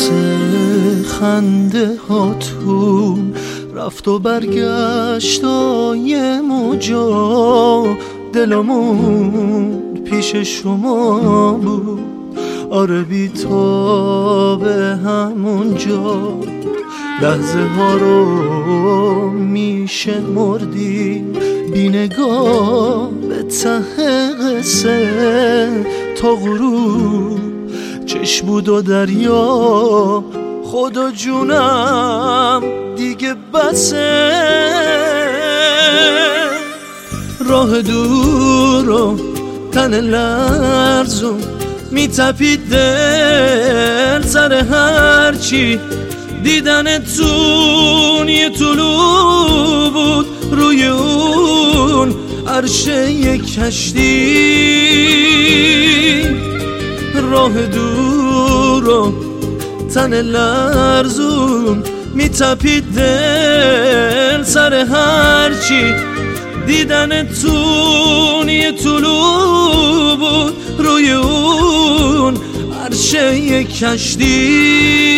واسه خنده هاتون رفت و برگشت آیه موجا دلمون پیش شما بود آره بی تا به همونجا لحظه ها رو میشه مردی بی نگاه به ته قصه تا غروب چشم بود و دریا خدا جونم دیگه بسه راه دور و تن لرزون میتپید دل سر هرچی دیدنتون یه طلوع بود روی اون عرشه یک کشتی راه دور و تن لرزون میتپید دل سر هرچی دیدنتون یه طلوع بود روی اون عرشه یک کشتی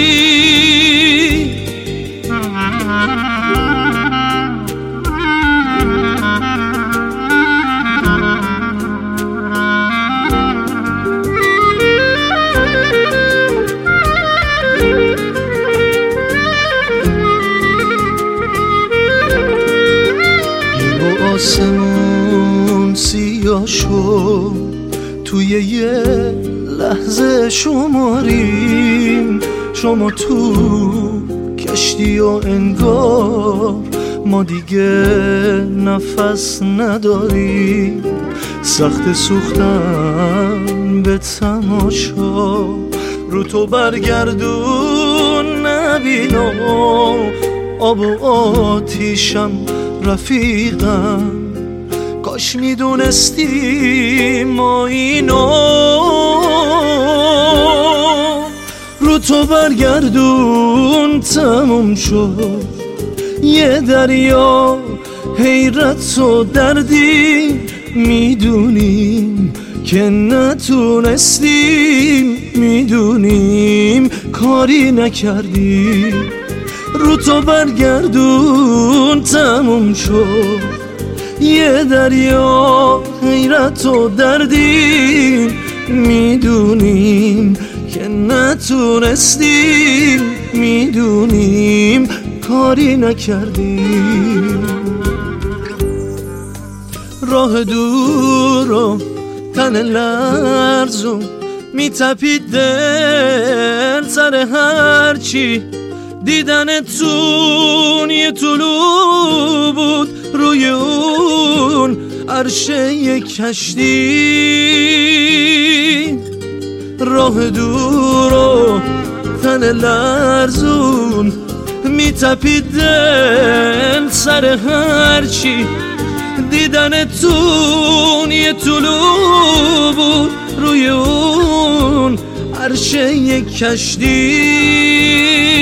آسمون سیاه شد توی یه لحظه شماریم شما تو کشتی و انگار ما دیگه نفس نداریم سخت سوختن به تماشا رو تو برگردون نبینا آب و آتیشم رفیقم کاش میدونستی ما اینو رو تو برگردون تموم شد یه دریا حیرت و دردی میدونیم که نتونستیم میدونیم کاری نکردیم رو تو برگردون تموم شد یه دریا حیرت و دردی میدونیم که نتونستیم میدونیم کاری نکردیم راه دور و تن لرزون میتپید دل سر هرچی دیدنتون یه طلوع بود روی اون عرشه یک کشتی راه دور و تن لرزون میتپید دل سر هرچی دیدنتون یه طلوع بود روی اون عرشه یک کشتی